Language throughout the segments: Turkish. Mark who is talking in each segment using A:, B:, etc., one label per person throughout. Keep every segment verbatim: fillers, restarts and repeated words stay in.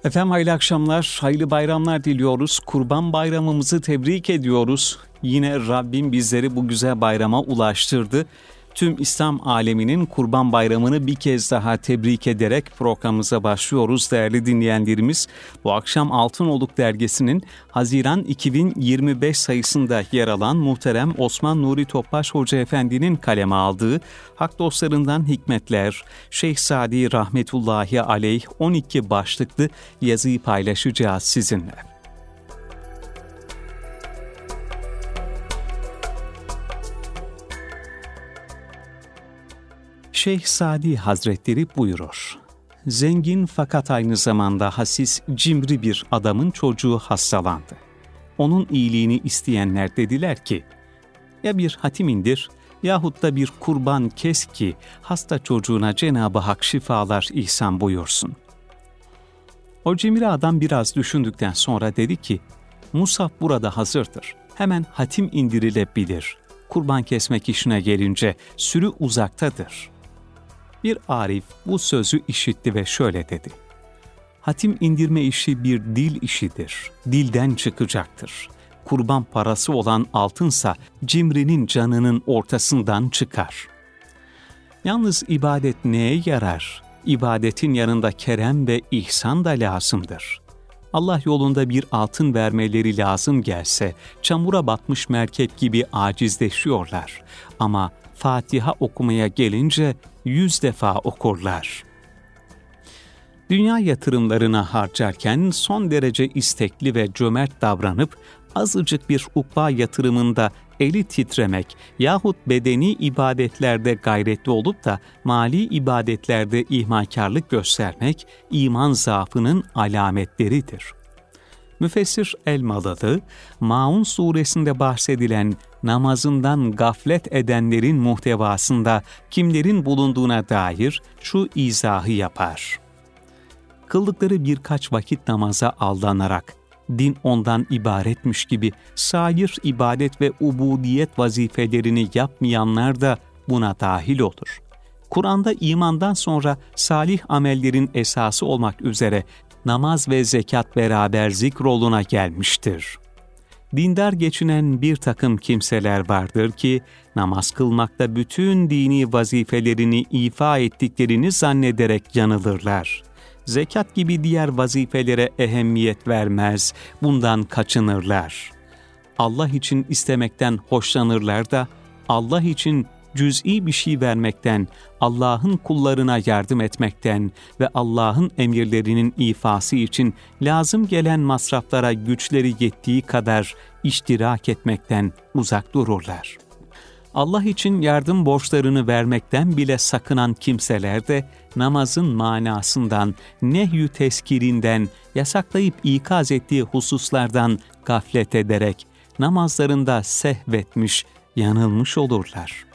A: Efendim hayırlı akşamlar, hayırlı bayramlar diliyoruz. Kurban Bayramımızı tebrik ediyoruz. Yine Rabbim bizleri bu güzel bayrama ulaştırdı. Tüm İslam aleminin Kurban Bayramı'nı bir kez daha tebrik ederek programımıza başlıyoruz değerli dinleyenlerimiz. Bu akşam Altınoluk Dergisi'nin Haziran iki bin yirmi beş sayısında yer alan muhterem Osman Nuri Topbaş Hoca Efendi'nin kaleme aldığı Hak Dostlarından Hikmetler, Şeyh Sadi Rahmetullahi Aleyh on iki başlıklı yazıyı paylaşacağız sizinle. Şeyh Sadi Hazretleri buyurur. Zengin fakat aynı zamanda hasis, cimri bir adamın çocuğu hastalandı. Onun iyiliğini isteyenler dediler ki, ya bir hatim indir yahut da bir kurban kes ki hasta çocuğuna Cenab-ı Hak şifalar ihsan buyursun. O cimri adam biraz düşündükten sonra dedi ki, Musab burada hazırdır. Hemen hatim indirilebilir. Kurban kesmek işine gelince sürü uzaktadır. Bir arif bu sözü işitti ve şöyle dedi. Hatim indirme işi bir dil işidir. Dilden çıkacaktır. Kurban parası olan altınsa cimrinin canının ortasından çıkar. Yalnız ibadet neye yarar? İbadetin yanında kerem ve ihsan da lazımdır. Allah yolunda bir altın vermeleri lazım gelse, çamura batmış merkep gibi acizleşiyorlar. Ama Fatiha okumaya gelince yüz defa okurlar. Dünya yatırımlarına harcarken son derece istekli ve cömert davranıp azıcık bir ukba yatırımında eli titremek yahut bedeni ibadetlerde gayretli olup da mali ibadetlerde ihmalkarlık göstermek iman zaafının alametleridir. Müfessir Elmalılı, Maun suresinde bahsedilen namazından gaflet edenlerin muhtevasında kimlerin bulunduğuna dair şu izahı yapar. Kıldıkları birkaç vakit namaza aldanarak, din ondan ibaretmiş gibi sair ibadet ve ubudiyet vazifelerini yapmayanlar da buna dahil olur. Kur'an'da imandan sonra salih amellerin esası olmak üzere namaz ve zekat beraber zikroluna gelmiştir. Dindar geçinen bir takım kimseler vardır ki, namaz kılmakta bütün dini vazifelerini ifa ettiklerini zannederek yanılırlar. Zekat gibi diğer vazifelere ehemmiyet vermez, bundan kaçınırlar. Allah için istemekten hoşlanırlar da, Allah için cüz'i bir şey vermekten, Allah'ın kullarına yardım etmekten ve Allah'ın emirlerinin ifası için lazım gelen masraflara güçleri yettiği kadar iştirak etmekten uzak dururlar. Allah için yardım borçlarını vermekten bile sakınan kimseler de namazın manasından, nehy-ü teskirinden, yasaklayıp ikaz ettiği hususlardan gaflet ederek namazlarında sehvetmiş, yanılmış olurlar.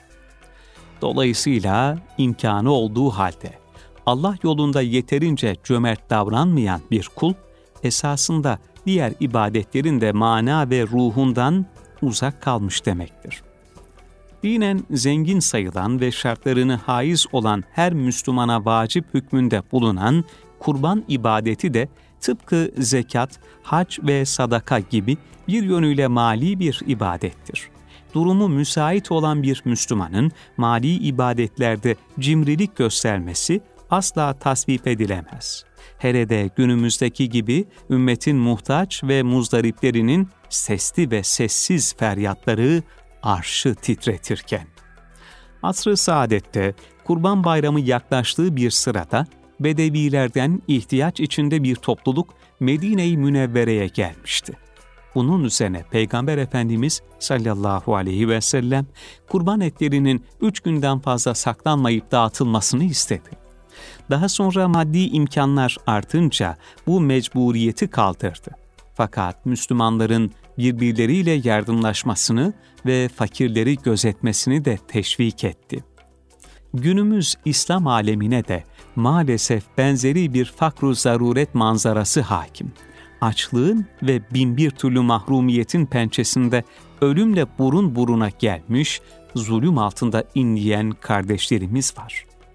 A: Dolayısıyla imkanı olduğu halde Allah yolunda yeterince cömert davranmayan bir kul, esasında diğer ibadetlerin de mana ve ruhundan uzak kalmış demektir. Dinen zengin sayılan ve şartlarını haiz olan her Müslümana vacip hükmünde bulunan kurban ibadeti de tıpkı zekat, hac ve sadaka gibi bir yönüyle mali bir ibadettir. Durumu müsait olan bir Müslümanın mali ibadetlerde cimrilik göstermesi asla tasvip edilemez. Hele de günümüzdeki gibi ümmetin muhtaç ve muzdariplerinin sesli ve sessiz feryatları arşı titretirken. Asr-ı Saadet'te Kurban Bayramı yaklaştığı bir sırada Bedevilerden ihtiyaç içinde bir topluluk Medine-i Münevvere'ye gelmişti. Bunun üzerine Peygamber Efendimiz sallallahu aleyhi ve sellem kurban etlerinin üç günden fazla saklanmayıp dağıtılmasını istedi. Daha sonra maddi imkanlar artınca bu mecburiyeti kaldırdı. Fakat Müslümanların birbirleriyle yardımlaşmasını ve fakirleri gözetmesini de teşvik etti. Günümüz İslam alemine de maalesef benzeri bir fakr-ı zaruret manzarası hakim. Açlığın ve binbir türlü mahrumiyetin pençesinde ölümle burun buruna gelmiş, zulüm altında inleyen kardeşlerimiz var.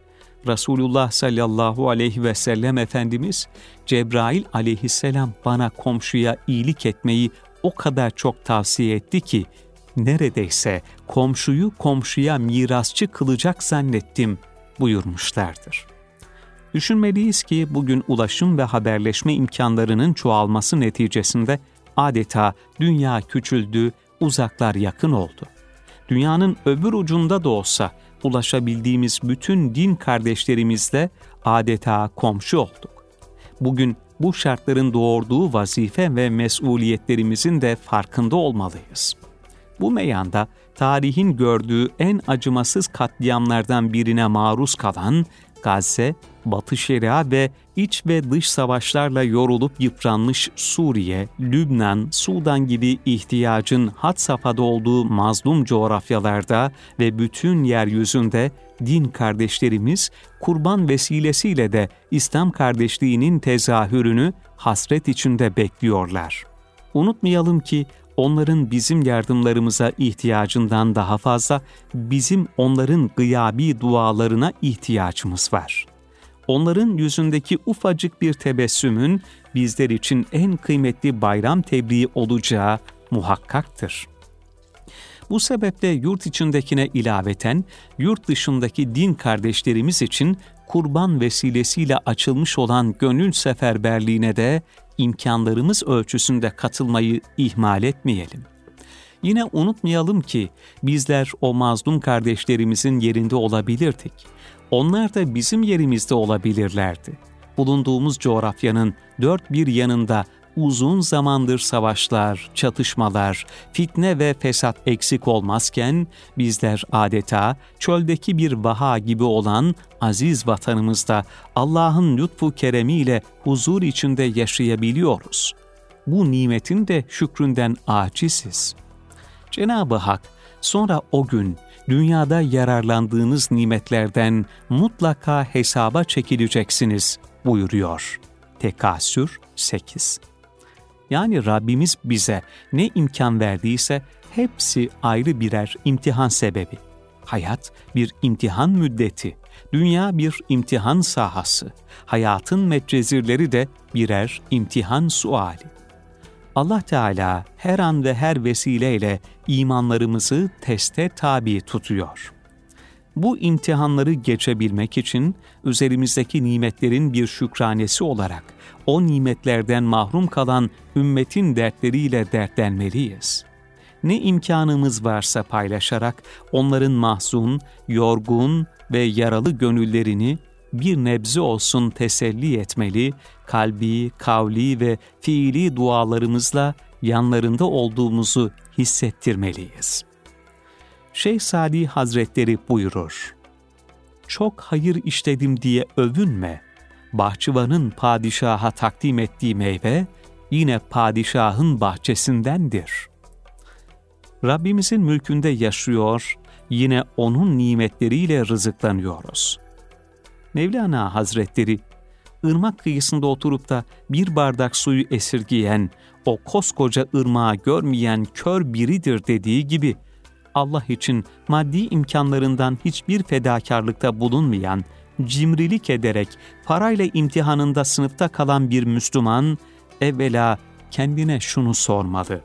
A: Resulullah sallallahu aleyhi ve sellem Efendimiz, Cebrail aleyhisselam bana komşuya iyilik etmeyi o kadar çok tavsiye etti ki, neredeyse komşuyu komşuya mirasçı kılacak zannettim buyurmuşlardır. Düşünmeliyiz ki bugün ulaşım ve haberleşme imkanlarının çoğalması neticesinde adeta dünya küçüldü, uzaklar yakın oldu. Dünyanın öbür ucunda da olsa ulaşabildiğimiz bütün din kardeşlerimizle adeta komşu olduk. Bugün bu şartların doğurduğu vazife ve mesuliyetlerimizin de farkında olmalıyız. Bu meyanda tarihin gördüğü en acımasız katliamlardan birine maruz kalan Gazze, Batı Şeria ve iç ve dış savaşlarla yorulup yıpranmış Suriye, Lübnan, Sudan gibi ihtiyacın had safhada olduğu mazlum coğrafyalarda ve bütün yeryüzünde din kardeşlerimiz kurban vesilesiyle de İslam kardeşliğinin tezahürünü hasret içinde bekliyorlar. Unutmayalım ki onların bizim yardımlarımıza ihtiyacından daha fazla bizim onların gıyabi dualarına ihtiyacımız var. Onların yüzündeki ufacık bir tebessümün bizler için en kıymetli bayram tebriği olacağı muhakkaktır. Bu sebeple yurt içindekine ilaveten yurt dışındaki din kardeşlerimiz için kurban vesilesiyle açılmış olan gönül seferberliğine de imkanlarımız ölçüsünde katılmayı ihmal etmeyelim. Yine unutmayalım ki bizler o mazlum kardeşlerimizin yerinde olabilirdik. Onlar da bizim yerimizde olabilirlerdi. Bulunduğumuz coğrafyanın dört bir yanında uzun zamandır savaşlar, çatışmalar, fitne ve fesat eksik olmazken bizler adeta çöldeki bir vaha gibi olan aziz vatanımızda Allah'ın lütfu keremiyle huzur içinde yaşayabiliyoruz. Bu nimetin de şükründen aciziz. Cenab-ı Hak sonra o gün dünyada yararlandığınız nimetlerden mutlaka hesaba çekileceksiniz buyuruyor. Tekasür sekiz. Yani Rabbimiz bize ne imkan verdiyse hepsi ayrı birer imtihan sebebi. Hayat bir imtihan müddeti, dünya bir imtihan sahası, hayatın metcezirleri de birer imtihan suali. Allah Teala her an ve her vesileyle imanlarımızı teste tabi tutuyor. Bu imtihanları geçebilmek için üzerimizdeki nimetlerin bir şükranesi olarak o nimetlerden mahrum kalan ümmetin dertleriyle dertlenmeliyiz. Ne imkanımız varsa paylaşarak onların mahzun, yorgun ve yaralı gönüllerini bir nebze olsun teselli etmeli, kalbi, kavli ve fiili dualarımızla yanlarında olduğumuzu hissettirmeliyiz. Şeyh Sadi Hazretleri buyurur, "Çok hayır işledim diye övünme, bahçıvanın padişaha takdim ettiği meyve yine padişahın bahçesindendir." Rabbimizin mülkünde yaşıyor, yine onun nimetleriyle rızıklanıyoruz. Mevlana Hazretleri, ırmak kıyısında oturup da bir bardak suyu esirgiyen, o koskoca ırmağı görmeyen kör biridir dediği gibi, Allah için maddi imkanlarından hiçbir fedakarlıkta bulunmayan, cimrilik ederek parayla imtihanında sınıfta kalan bir Müslüman, evvela kendine şunu sormalı: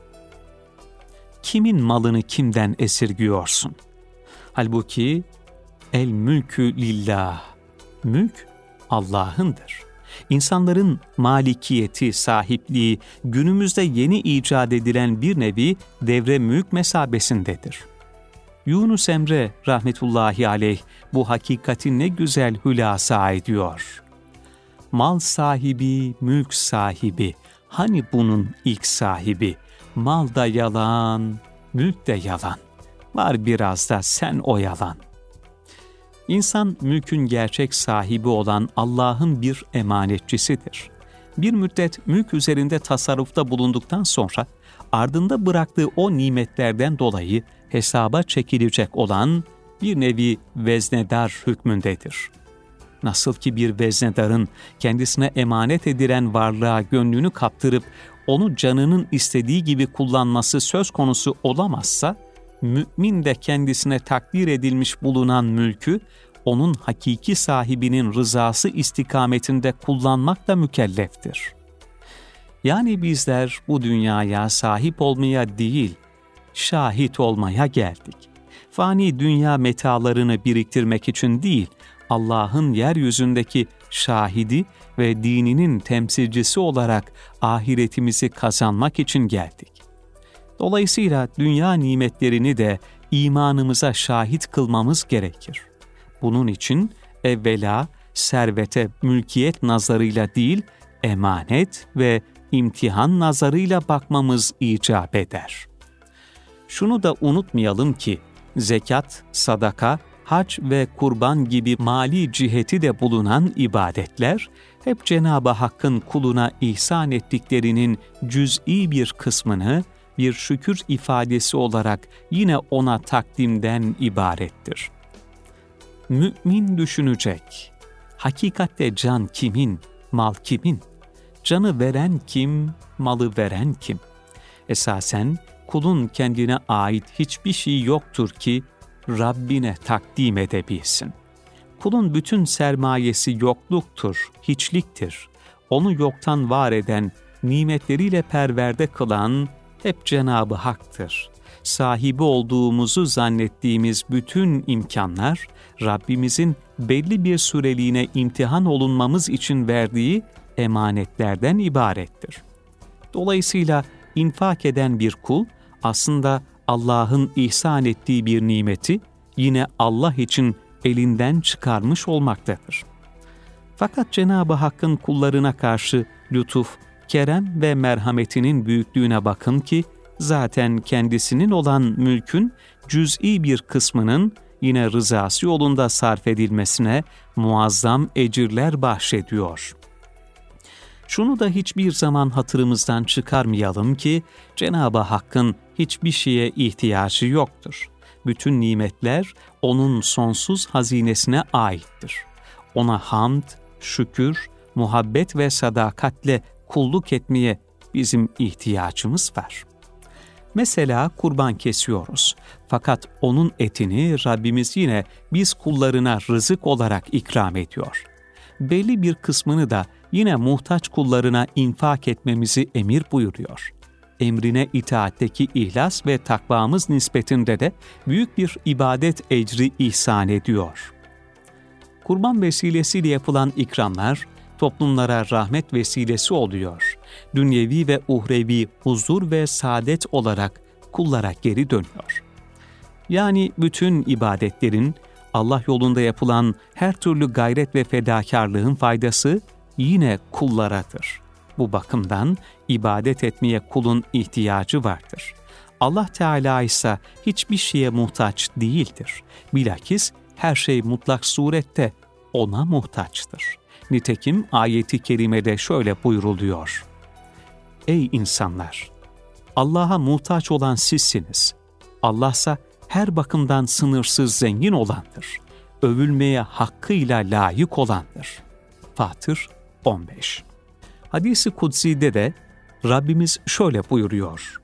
A: kimin malını kimden esirgiyorsun? Halbuki el mülkü lillah, mülk Allah'ındır. İnsanların malikiyeti, sahipliği günümüzde yeni icat edilen bir nevi devre mülk mesabesindedir. Yunus Emre rahmetullahi aleyh bu hakikatin ne güzel hülasa ediyor. Mal sahibi, mülk sahibi, hani bunun ilk sahibi? Mal da yalan, mülk de yalan. Var biraz da sen oyalan. İnsan mülkün gerçek sahibi olan Allah'ın bir emanetçisidir. Bir müddet mülk üzerinde tasarrufta bulunduktan sonra ardında bıraktığı o nimetlerden dolayı hesaba çekilecek olan bir nevi veznedar hükmündedir. Nasıl ki bir veznedarın kendisine emanet edilen varlığa gönlünü kaptırıp onu canının istediği gibi kullanması söz konusu olamazsa, mümin de kendisine takdir edilmiş bulunan mülkü onun hakiki sahibinin rızası istikametinde kullanmakla mükelleftir. Yani bizler bu dünyaya sahip olmaya değil, şahit olmaya geldik. Fani dünya metalarını biriktirmek için değil, Allah'ın yeryüzündeki şahidi ve dininin temsilcisi olarak ahiretimizi kazanmak için geldik. Dolayısıyla dünya nimetlerini de imanımıza şahit kılmamız gerekir. Bunun için evvela servete mülkiyet nazarıyla değil, emanet ve imtihan nazarıyla bakmamız icap eder. Şunu da unutmayalım ki, zekat, sadaka, hac ve kurban gibi mali ciheti de bulunan ibadetler, hep Cenab-ı Hakk'ın kuluna ihsan ettiklerinin cüz'i bir kısmını, bir şükür ifadesi olarak yine ona takdimden ibarettir. Mümin düşünecek, hakikatte can kimin, mal kimin? Canı veren kim, malı veren kim? Esasen kulun kendine ait hiçbir şey yoktur ki Rabbine takdim edebilsin. Kulun bütün sermayesi yokluktur, hiçliktir. Onu yoktan var eden, nimetleriyle perverde kılan hep Cenab-ı Hak'tır. Sahibi olduğumuzu zannettiğimiz bütün imkanlar, Rabbimizin belli bir süreliğine imtihan olunmamız için verdiği emanetlerden ibarettir. Dolayısıyla infak eden bir kul, aslında Allah'ın ihsan ettiği bir nimeti yine Allah için elinden çıkarmış olmaktadır. Fakat Cenab-ı Hakk'ın kullarına karşı lütuf, kerem ve merhametinin büyüklüğüne bakın ki, zaten kendisinin olan mülkün cüz'i bir kısmının yine rızası yolunda sarf edilmesine muazzam ecirler bahşediyor. Şunu da hiçbir zaman hatırımızdan çıkarmayalım ki, Cenab-ı Hakk'ın hiçbir şeye ihtiyacı yoktur. Bütün nimetler onun sonsuz hazinesine aittir. Ona hamd, şükür, muhabbet ve sadakatle kulluk etmeye bizim ihtiyacımız var. Mesela kurban kesiyoruz. Fakat onun etini Rabbimiz yine biz kullarına rızık olarak ikram ediyor. Belli bir kısmını da yine muhtaç kullarına infak etmemizi emir buyuruyor. Emrine itaatteki ihlas ve takvamız nispetinde de büyük bir ibadet ecri ihsan ediyor. Kurban vesilesiyle yapılan ikramlar, toplumlara rahmet vesilesi oluyor. Dünyevi ve uhrevi huzur ve saadet olarak kullara geri dönüyor. Yani bütün ibadetlerin, Allah yolunda yapılan her türlü gayret ve fedakarlığın faydası yine kullaradır. Bu bakımdan ibadet etmeye kulun ihtiyacı vardır. Allah Teala ise hiçbir şeye muhtaç değildir. Bilakis her şey mutlak surette ona muhtaçtır. Nitekim ayeti kerimede şöyle buyruluyor. Ey insanlar! Allah'a muhtaç olan sizsiniz. Allah'sa her bakımdan sınırsız zengin olandır. Övülmeye hakkıyla layık olandır. Fatır on beş. Hadis-i Kutsi'de de Rabbimiz şöyle buyuruyor.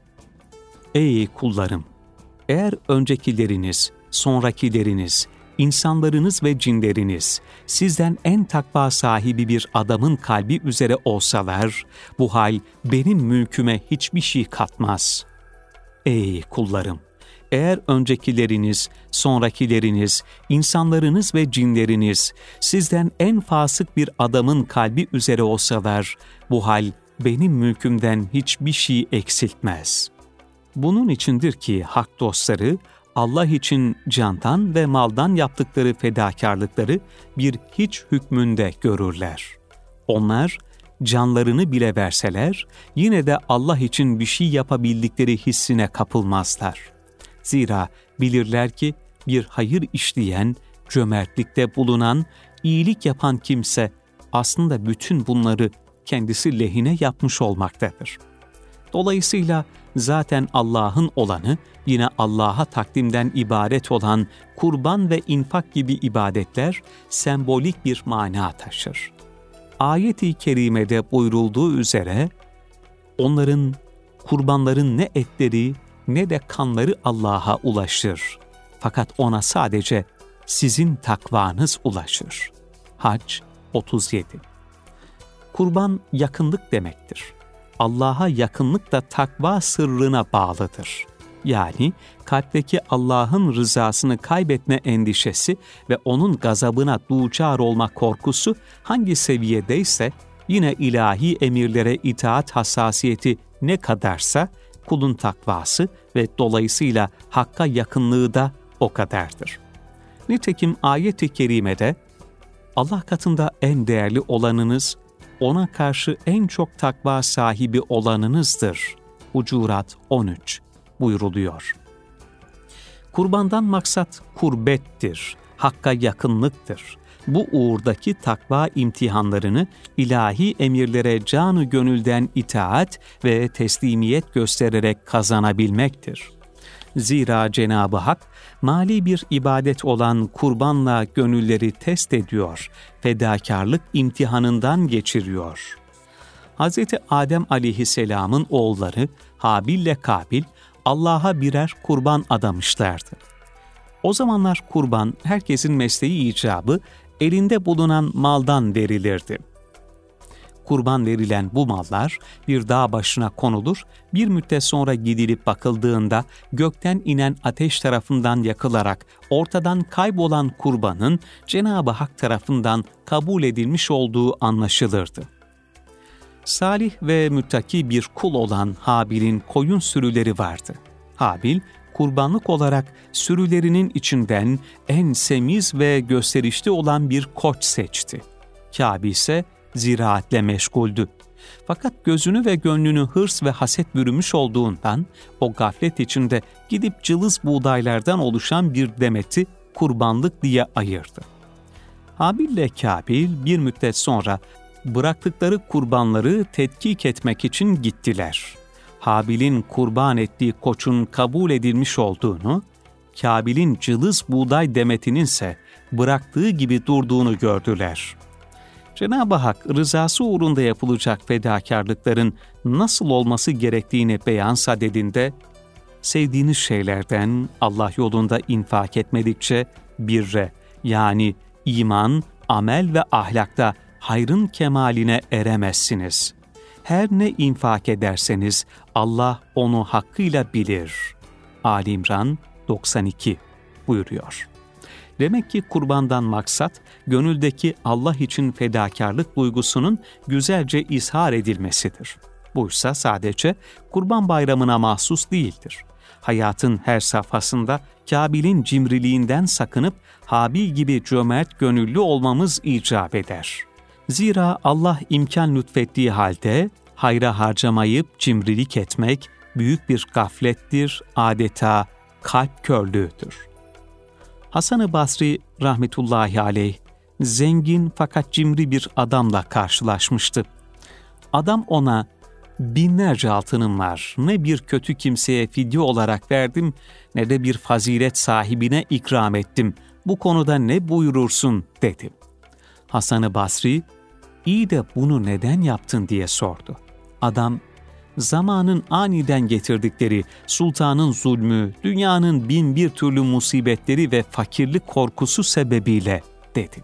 A: Ey kullarım! Eğer öncekileriniz, sonrakileriniz, insanlarınız ve cinleriniz sizden en takva sahibi bir adamın kalbi üzere olsalar, bu hal benim mülküme hiçbir şey katmaz. Ey kullarım! Eğer öncekileriniz, sonrakileriniz, insanlarınız ve cinleriniz sizden en fasık bir adamın kalbi üzere olsalar, bu hal benim mülkümden hiçbir şey eksiltmez. Bunun içindir ki hak dostları, Allah için candan ve maldan yaptıkları fedakarlıkları bir hiç hükmünde görürler. Onlar, canlarını bile verseler, yine de Allah için bir şey yapabildikleri hissine kapılmazlar. Zira bilirler ki bir hayır işleyen, cömertlikte bulunan, iyilik yapan kimse aslında bütün bunları kendisi lehine yapmış olmaktadır. Dolayısıyla zaten Allah'ın olanı, yine Allah'a takdimden ibaret olan kurban ve infak gibi ibadetler sembolik bir mana taşır. Ayet-i kerimede buyurulduğu üzere, onların, kurbanların ne etleri ne de kanları Allah'a ulaşır. Fakat ona sadece sizin takvanız ulaşır. Hac otuz yedi. Kurban yakınlık demektir. Allah'a yakınlık da takva sırrına bağlıdır. Yani kalpteki Allah'ın rızasını kaybetme endişesi ve onun gazabına duçar olma korkusu hangi seviyedeyse, yine ilahi emirlere itaat hassasiyeti ne kadarsa, kulun takvası ve dolayısıyla Hakk'a yakınlığı da o kadardır. Nitekim ayet-i kerimede Allah katında en değerli olanınız, ona karşı en çok takva sahibi olanınızdır. Hucurat on üç buyruluyor. Kurbandan maksat kurbettir, Hakk'a yakınlıktır. Bu uğurdaki takva imtihanlarını ilahi emirlere canı gönülden itaat ve teslimiyet göstererek kazanabilmektir. Zira Cenab-ı Hak, mali bir ibadet olan kurbanla gönülleri test ediyor, fedakarlık imtihanından geçiriyor. Hz. Adem aleyhisselamın oğulları Habil ile Kabil, Allah'a birer kurban adamışlardı. O zamanlar kurban, herkesin mesleği icabı, elinde bulunan maldan verilirdi. Kurban verilen bu mallar bir dağ başına konulur, bir müddet sonra gidilip bakıldığında gökten inen ateş tarafından yakılarak ortadan kaybolan kurbanın Cenab-ı Hak tarafından kabul edilmiş olduğu anlaşılırdı. Salih ve müttaki bir kul olan Habil'in koyun sürüleri vardı. Habil, kurbanlık olarak sürülerinin içinden en semiz ve gösterişli olan bir koç seçti. Kabil ise ziraatle meşguldü. Fakat gözünü ve gönlünü hırs ve haset bürümüş olduğundan o gaflet içinde gidip cılız buğdaylardan oluşan bir demeti kurbanlık diye ayırdı. Habil ile Kabil bir müddet sonra bıraktıkları kurbanları tetkik etmek için gittiler. Habil'in kurban ettiği koçun kabul edilmiş olduğunu, Kabil'in cılız buğday demetinin ise bıraktığı gibi durduğunu gördüler. Cenab-ı Hak rızası uğrunda yapılacak fedakarlıkların nasıl olması gerektiğini beyan sadedinde, sevdiğiniz şeylerden Allah yolunda infak etmedikçe birre, yani iman, amel ve ahlakta hayrın kemaline eremezsiniz. Her ne infak ederseniz Allah onu hakkıyla bilir. Ali İmran doksan iki buyuruyor. Demek ki kurbandan maksat, gönüldeki Allah için fedakarlık duygusunun güzelce izhar edilmesidir. Buysa sadece Kurban Bayramı'na mahsus değildir. Hayatın her safhasında Kabil'in cimriliğinden sakınıp Habil gibi cömert gönüllü olmamız icap eder. Zira Allah imkan lütfettiği halde hayra harcamayıp cimrilik etmek büyük bir gaflettir, adeta kalp körlüğüdür. Hasan-ı Basri rahmetullahi aleyh, zengin fakat cimri bir adamla karşılaşmıştı. Adam ona, binlerce altınım var, ne bir kötü kimseye fidye olarak verdim, ne de bir fazilet sahibine ikram ettim, bu konuda ne buyurursun dedi. Hasan-ı Basri, iyi de bunu neden yaptın diye sordu. Adam, zamanın aniden getirdikleri sultanın zulmü, dünyanın bin bir türlü musibetleri ve fakirlik korkusu sebebiyle dedi.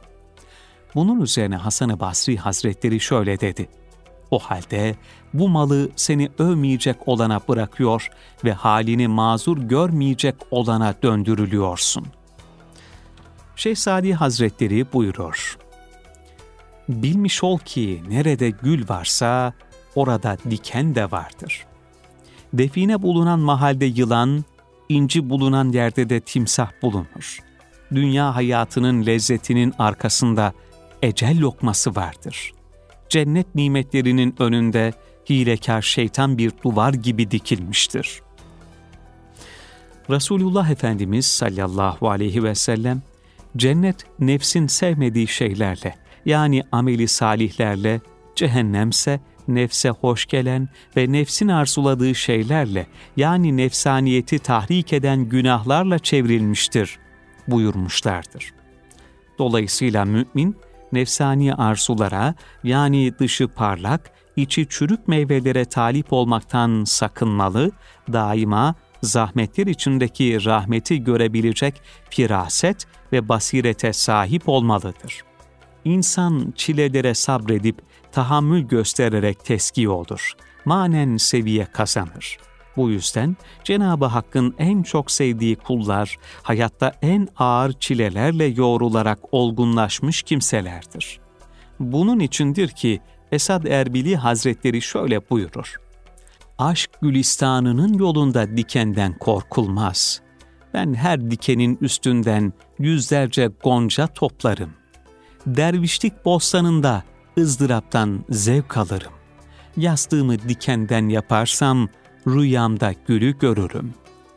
A: Bunun üzerine Hasan-ı Basri Hazretleri şöyle dedi. O halde bu malı seni övmeyecek olana bırakıyor ve halini mazur görmeyecek olana döndürülüyorsun. Şeyh Sadi Hazretleri buyurur. Bilmiş ol ki nerede gül varsa orada diken de vardır. Define bulunan mahalde yılan, inci bulunan yerde de timsah bulunur. Dünya hayatının lezzetinin arkasında ecel lokması vardır. Cennet nimetlerinin önünde hilekâr şeytan bir duvar gibi dikilmiştir. Resulullah Efendimiz sallallahu aleyhi ve sellem, cennet nefsin sevmediği şeylerle, yani ameli salihlerle, cehennemse nefse hoş gelen ve nefsin arzuladığı şeylerle, yani nefsaniyeti tahrik eden günahlarla çevrilmiştir buyurmuşlardır. Dolayısıyla mümin, nefsani arzulara, yani dışı parlak, içi çürük meyvelere talip olmaktan sakınmalı, daima zahmetler içindeki rahmeti görebilecek firaset ve basirete sahip olmalıdır. İnsan çilelere sabredip tahammül göstererek teski olur, manen seviye kazanır. Bu yüzden Cenab-ı Hakk'ın en çok sevdiği kullar, hayatta en ağır çilelerle yoğrularak olgunlaşmış kimselerdir. Bunun içindir ki Esad Erbili Hazretleri şöyle buyurur: "Aşk gülistanının yolunda dikenden korkulmaz. Ben her dikenin üstünden yüzlerce gonca toplarım. Dervişlik bostanında ızdıraptan zevk alırım. Yastığımı dikenden yaparsam rüyamda gülü görürüm."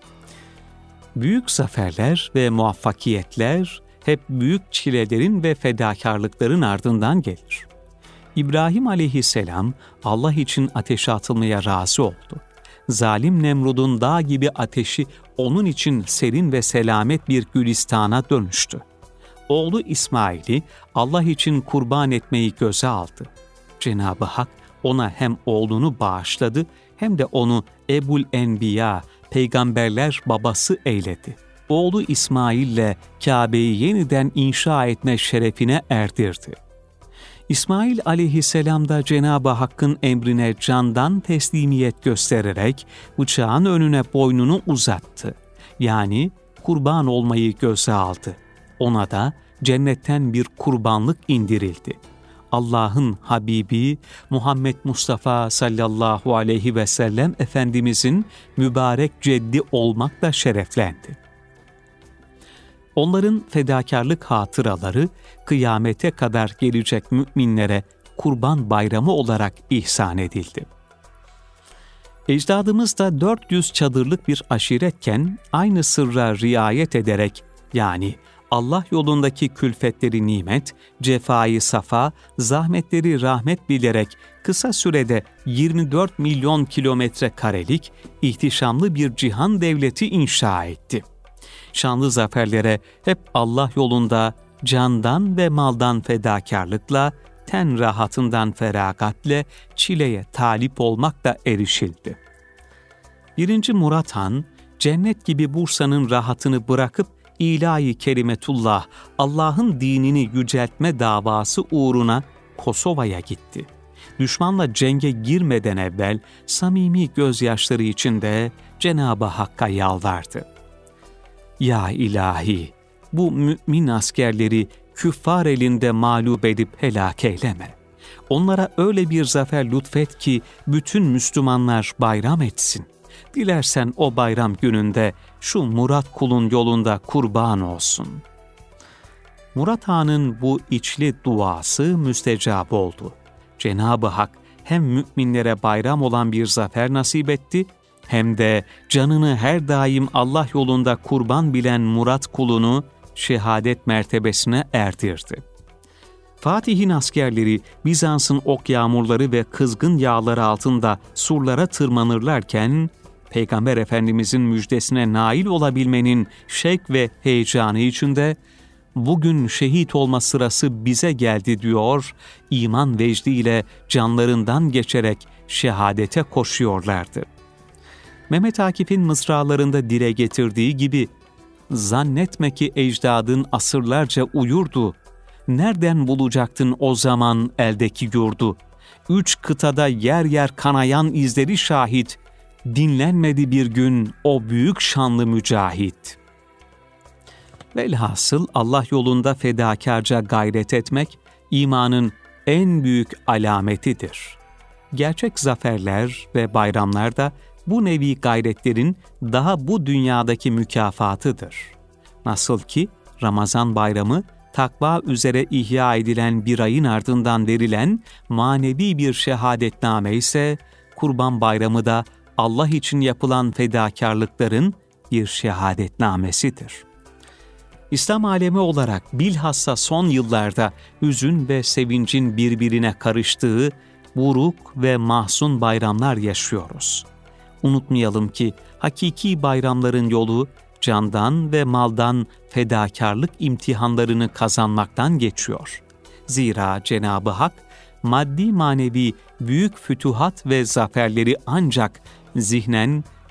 A: Büyük zaferler ve muvaffakiyetler hep büyük çilelerin ve fedakarlıkların ardından gelir. İbrahim aleyhisselam Allah için ateşe atılmaya razı oldu. Zalim Nemrud'un dağ gibi ateşi onun için serin ve selamet bir gülistana dönüştü. Oğlu İsmail'i Allah için kurban etmeyi göze aldı. Cenab-ı Hak ona hem oğlunu bağışladı hem de onu Ebul Enbiya, peygamberler babası eyledi. Oğlu İsmail'le Kabe'yi yeniden inşa etme şerefine erdirdi. İsmail aleyhisselam da Cenab-ı Hakk'ın emrine candan teslimiyet göstererek bıçağın önüne boynunu uzattı. Yani kurban olmayı göze aldı. Ona da cennetten bir kurbanlık indirildi. Allah'ın Habibi Muhammed Mustafa sallallahu aleyhi ve sellem Efendimizin mübarek ceddi olmakla şereflendi. Onların fedakarlık hatıraları kıyamete kadar gelecek müminlere Kurban Bayramı olarak ihsan edildi. Ecdadımız da dört yüz çadırlık bir aşiretken aynı sırra riayet ederek, yani Allah yolundaki külfetleri nimet, cefayı safa, zahmetleri rahmet bilerek kısa sürede yirmi dört milyon kilometre karelik ihtişamlı bir cihan devleti inşa etti. Şanlı zaferlere hep Allah yolunda candan ve maldan fedakarlıkla, ten rahatından feragatle, çileye talip olmakla erişildi. Birinci Murat Han, cennet gibi Bursa'nın rahatını bırakıp ilahi kelimetullah, Allah'ın dinini yüceltme davası uğruna Kosova'ya gitti. Düşmanla cenge girmeden evvel samimi gözyaşları içinde Cenab-ı Hakk'a yalvardı. Ya ilahi, bu mümin askerleri küffar elinde mağlup edip helak eyleme. Onlara öyle bir zafer lütfet ki bütün Müslümanlar bayram etsin. Dilersen o bayram gününde şu Murat kulun yolunda kurban olsun. Murat Han'ın bu içli duası müstecap oldu. Cenab-ı Hak hem müminlere bayram olan bir zafer nasip etti, hem de canını her daim Allah yolunda kurban bilen Murat kulunu şehadet mertebesine erdirdi. Fatih'in askerleri Bizans'ın ok yağmurları ve kızgın yağları altında surlara tırmanırlarken, Peygamber Efendimizin müjdesine nail olabilmenin şevk ve heyecanı içinde, bugün şehit olma sırası bize geldi diyor, iman vecdiyle canlarından geçerek şehadete koşuyorlardı. Mehmet Akif'in mısralarında dile getirdiği gibi, zannetme ki ecdadın asırlarca uyurdu, nereden bulacaktın o zaman eldeki yurdu? Üç kıtada yer yer kanayan izleri şahit, dinlenmedi bir gün o büyük şanlı mücahit. Velhasıl Allah yolunda fedakarca gayret etmek, imanın en büyük alametidir. Gerçek zaferler ve bayramlar da bu nevi gayretlerin daha bu dünyadaki mükafatıdır. Nasıl ki Ramazan bayramı, takva üzere ihya edilen bir ayın ardından verilen manevi bir şehadetname ise, Kurban Bayramı da Allah için yapılan fedakarlıkların bir şehadetnamesidir. İslam alemi olarak bilhassa son yıllarda hüzün ve sevincin birbirine karıştığı buruk ve mahzun bayramlar yaşıyoruz. Unutmayalım ki hakiki bayramların yolu candan ve maldan fedakarlık imtihanlarını kazanmaktan geçiyor. Zira Cenab-ı Hak maddi manevi büyük fütuhat ve zaferleri ancak zihnen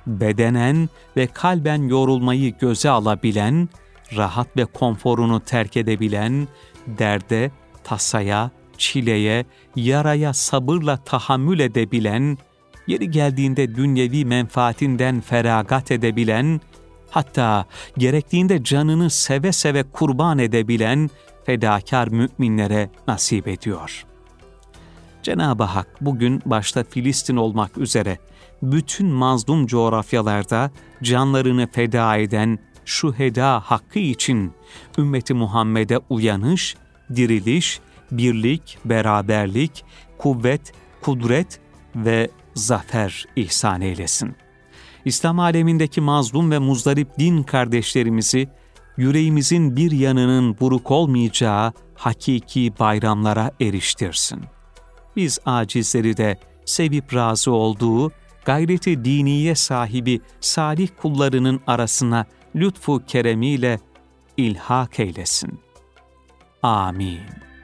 A: bedenen ve kalben yorulmayı göze alabilen, rahat ve konforunu terk edebilen, derde, tasaya, çileye, yaraya sabırla tahammül edebilen, yeri geldiğinde dünyevi menfaatinden feragat edebilen, hatta gerektiğinde canını seve seve kurban edebilen fedakar müminlere nasip ediyor. Cenab-ı Hak bugün başta Filistin olmak üzere bütün mazlum coğrafyalarda canlarını feda eden şuheda hakkı için ümmeti Muhammed'e uyanış, diriliş, birlik, beraberlik, kuvvet, kudret ve zafer ihsan eylesin. İslam alemindeki mazlum ve muzdarip din kardeşlerimizi yüreğimizin bir yanının buruk olmayacağı hakiki bayramlara eriştirsin. Biz acizleri de sevip razı olduğu gayreti diniye sahibi salih kullarının arasına lütfu keremiyle ilhak eylesin. Amin.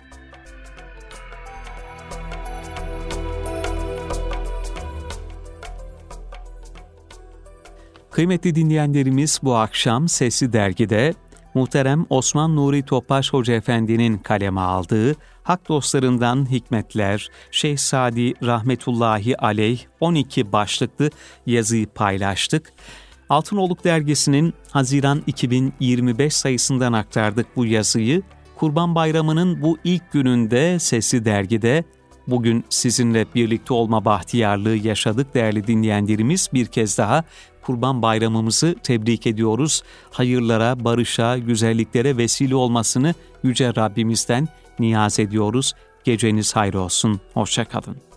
A: Kıymetli dinleyenlerimiz, bu akşam Sesli Dergi'de muhterem Osman Nuri Topbaş Hoca Efendi'nin kaleme aldığı Hak Dostlarından Hikmetler, Şeyh Sadi Rahmetullahi Aleyh on iki başlıklı yazıyı paylaştık. Altınoluk Dergisi'nin Haziran iki bin yirmi beş sayısından aktardık bu yazıyı. Kurban Bayramı'nın bu ilk gününde Sesli Dergi'de bugün sizinle birlikte olma bahtiyarlığı yaşadık değerli dinleyenlerimiz. Bir kez daha Kurban Bayramımızı tebrik ediyoruz. Hayırlara, barışa, güzelliklere vesile olmasını Yüce Rabbimizden niyaz ediyoruz. Geceniz hayır olsun. Hoşça kalın.